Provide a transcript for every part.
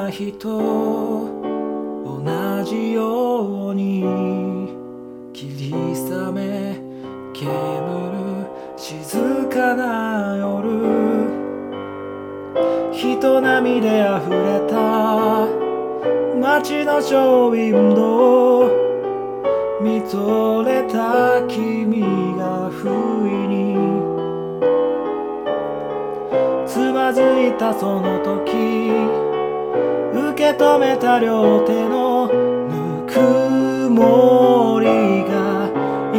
な日と同じように霧雨煙る静かな夜、人波であふれた街のショーウィンドウ、見とれた君が不意につまずいたその時、受け止めた両手のぬくもりが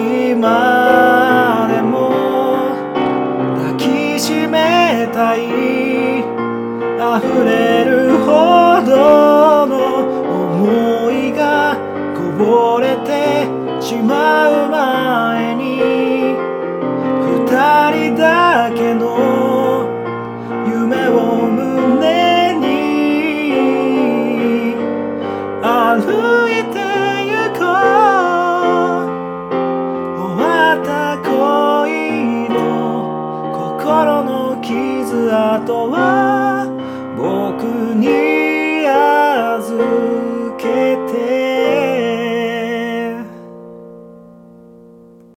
今でも抱きしめたい、溢れるほどの思いがこぼれてしまう前に、二人だけの夢を胸に歩いてゆこう。終わった恋の心の傷跡は僕に預けて